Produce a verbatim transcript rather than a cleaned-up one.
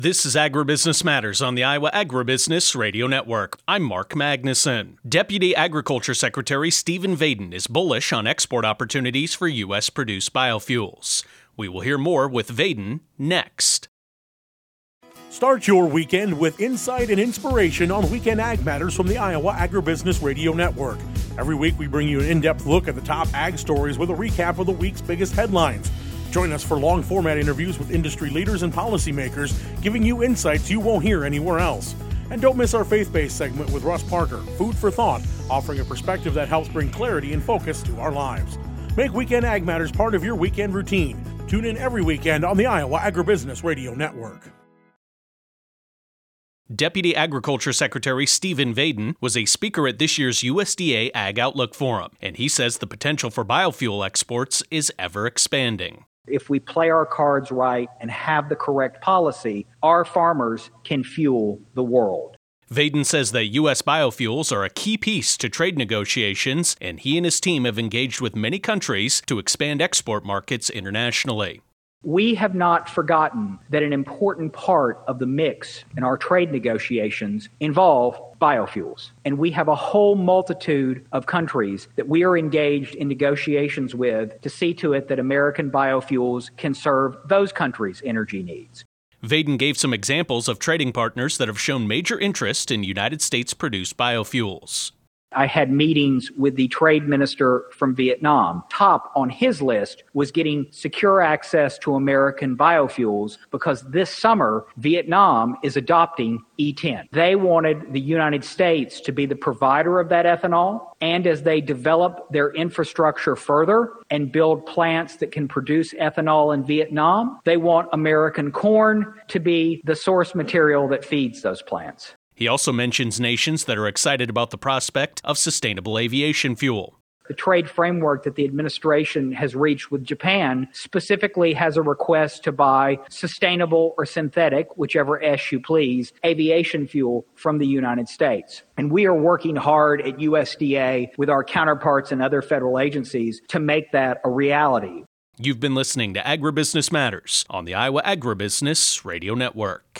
This is Agribusiness Matters on the Iowa Agribusiness Radio Network. I'm Mark Magnuson. Deputy Agriculture Secretary Stephen Vaden is bullish on export opportunities for U S-produced biofuels. We will hear more with Vaden next. Start your weekend with insight and inspiration on Weekend Ag Matters from the Iowa Agribusiness Radio Network. Every week we bring you an in-depth look at the top ag stories with a recap of the week's biggest headlines. Join us for long-format interviews with industry leaders and policymakers, giving you insights you won't hear anywhere else. And don't miss our faith-based segment with Russ Parker, Food for Thought, offering a perspective that helps bring clarity and focus to our lives. Make Weekend Ag Matters part of your weekend routine. Tune in every weekend on the Iowa Agribusiness Radio Network. Deputy Agriculture Secretary Stephen Vaden was a speaker at this year's U S D A Ag Outlook Forum, and he says the potential for biofuel exports is ever expanding. If we play our cards right and have the correct policy, our farmers can fuel the world. Vaden says that U S biofuels are a key piece to trade negotiations, and he and his team have engaged with many countries to expand export markets internationally. We have not forgotten that an important part of the mix in our trade negotiations involve biofuels. And we have a whole multitude of countries that we are engaged in negotiations with to see to it that American biofuels can serve those countries' energy needs. Vaden gave some examples of trading partners that have shown major interest in United States-produced biofuels. I had meetings with the trade minister from Vietnam. Top on his list was getting secure access to American biofuels because this summer, Vietnam is adopting E ten. They wanted the United States to be the provider of that ethanol, and as they develop their infrastructure further and build plants that can produce ethanol in Vietnam, they want American corn to be the source material that feeds those plants. He also mentions nations that are excited about the prospect of sustainable aviation fuel. The trade framework that the administration has reached with Japan specifically has a request to buy sustainable or synthetic, whichever S you please, aviation fuel from the United States. And we are working hard at U S D A with our counterparts and other federal agencies to make that a reality. You've been listening to Agribusiness Matters on the Iowa Agribusiness Radio Network.